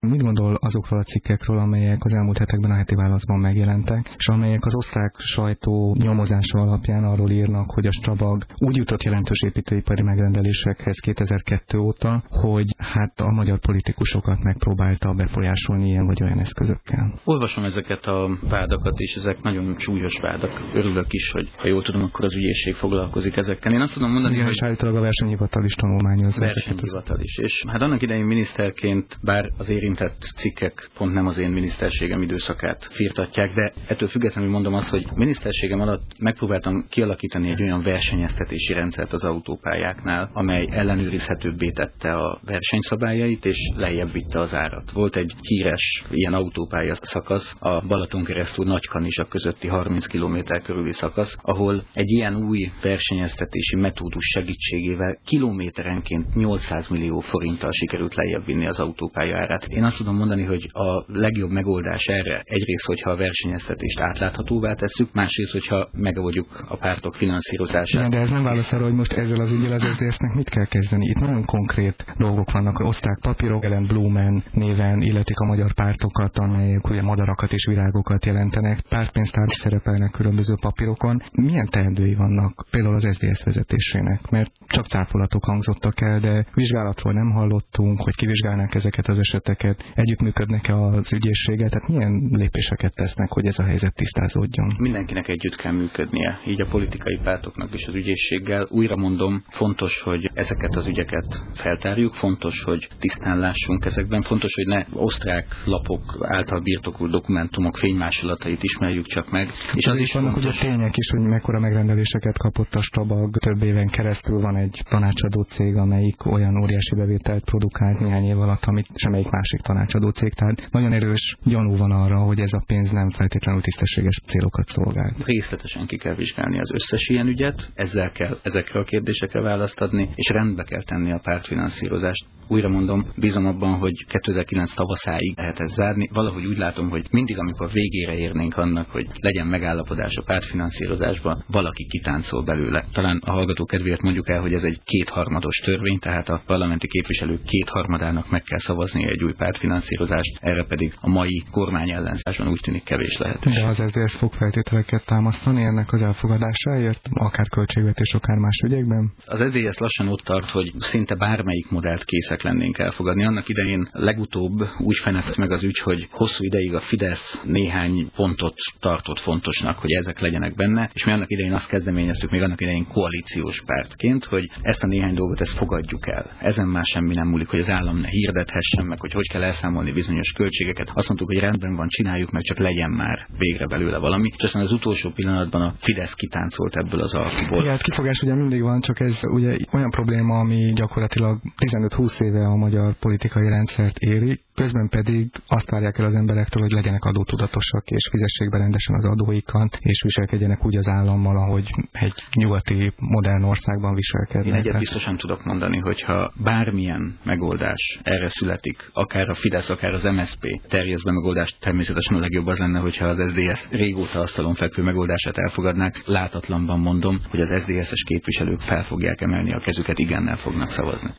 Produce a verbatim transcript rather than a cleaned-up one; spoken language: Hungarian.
Mit gondol azokról a cikkekről, amelyek az elmúlt hetekben a Heti Válaszban megjelentek, és amelyek az osztrák sajtó nyomozása alapján arról írnak, hogy a Strabag úgy jutott jelentős építőipari megrendelésekhez kétezer-kettő óta, hogy hát a magyar politikusokat megpróbálta befolyásolni ilyen vagy olyan eszközökkel? Olvasom ezeket a vádakat, és ezek nagyon súlyos vádak. Örülök is, hogy ha jól tudom, akkor az ügyészség foglalkozik ezekkel. Én azt tudom mondani, igen, hogy... és állítólag a versenyhivatal is tanulmányozza versenyhivatal is. És hát annak idején miniszterként, bár az érintett cikkek pont nem az én miniszterségem időszakát firtatják, de ettől függetlenül mondom azt, hogy miniszterségem alatt megpróbáltam kialakítani egy olyan versenyeztetési rendszert az autópályáknál, amely ellenőrizhetőbbé tette a versenyszabályait, és lejjebb vitte az árat. Volt egy híres ilyen autópálya szakasz, a Balatonkeresztúr Nagykanizsa közötti harminc kilométer körüli szakasz, ahol egy ilyen új versenyeztetési metódus segítségével kilométerenként nyolcszáz millió forinttal sikerült lejjebb vinni az autópálya árát. Én azt tudom mondani, hogy a legjobb megoldás erre egyrészt, hogyha a versenyeztetést átláthatóvá tesszük, másrészt, hogyha megoldjuk a pártok finanszírozását. Igen, de ez nem válasz arra, hogy most ezzel az ügyel az es zé dé es-nek mit kell kezdeni. Itt nagyon konkrét dolgok vannak, osztrák papírok, Ellen Blumen néven illetik a magyar pártokat, amelyek ugye madarakat és virágokat jelentenek, pártpénztár szerepelnek különböző papírokon. Milyen teendői vannak például az es zé dé es vezetésének? Mert csak cáfolatok hangzottak el, de vizsgálatról nem hallottunk, hogy kivizsgálnák ezeket az eseteket, együttműködnek-e az ügyészséggel, tehát milyen lépéseket tesznek, hogy ez a helyzet tisztázódjon? Mindenkinek együtt kell működnie, így a politikai pártoknak is az ügyészséggel. Újra mondom, fontos, hogy ezeket az ügyeket feltárjuk, fontos, hogy tisztán lássunk ezekben, fontos, hogy ne osztrák lapok által birtokult dokumentumok fénymásolatait ismerjük csak meg. És az is vannak fontos, ugye tények is, hogy mekkora megrendeléseket kapott a Strabag. Több éven keresztül van egy tanácsadó cég, amelyik olyan óriási bevételt produkált néhány év alatt, amit semmelyik másik tanácsadó cég. Tehát nagyon erős gyanú van arra, hogy ez a pénz nem feltétlenül tisztességes célokat szolgált. Részletesen ki kell vizsgálni az összes ilyen ügyet, ezzel kell ezekre a kérdésekre választ adni, és rendbe kell tenni a pártfinanszírozást. Újra mondom, bízom abban, hogy kétezer-kilenc tavaszáig lehet ezt zárni. Valahogy úgy látom, hogy mindig, amikor végére érnénk annak, hogy legyen megállapodás a pártfinanszírozásban, valaki kitáncol belőle. Talán a hallgató kedvéért mondjuk el, hogy ez egy kétharmados törvény, tehát a parlamenti képviselők kétharmadának meg kell szavazni egy új pártfinanszírozást, erre pedig a mai kormányellenzásban úgy tűnik kevés lehetőség. De az es zé dé es fog feltételeket támasztani ennek az elfogadásáért, akár költségvetés, akár más ügyekben? Az es zé dé es lassan ott tart, hogy szinte bármelyik modellt készek lennénk elfogadni. Annak idején legutóbb úgy fenyeget meg az ügy, hogy hosszú ideig a Fidesz néhány pontot tartott fontosnak, hogy ezek legyenek benne, és mi annak idején azt kezdeményeztük, még annak idején koalíciós pártként, hogy ezt a néhány dolgot ezt fogadjuk el. Ezen már semmi nem múlik, hogy az állam ne hirdethessen meg, hogy hogy kell elszámolni bizonyos költségeket. Azt mondtuk, hogy rendben van, csináljuk meg, csak legyen már végre belőle valami. És aztán az utolsó pillanatban a Fidesz kitáncolt ebből az alkuból. Igen, hát kifogás ugye mindig van, csak ez ugye olyan probléma, ami gyakorlatilag tizenöt-húsz éve a magyar politikai rendszert éri, közben pedig azt várják el az emberektől, hogy legyenek adótudatosak, és fizessék be rendesen az adóikat, és viselkedjenek úgy az állammal, ahogy egy nyugati, modern országban viselkednek. Én egyet biztosan tudok mondani, hogyha bármilyen megoldás erre születik, akár a Fidesz, akár az em es zé pé terjeszt be megoldást, természetesen a legjobb az lenne, hogyha az es zé dé es régóta asztalon fekvő megoldását elfogadnák. Látatlanban mondom, hogy az es zé dé es-es képviselők fel fogják emelni a kezüket, igennel fognak szavazni.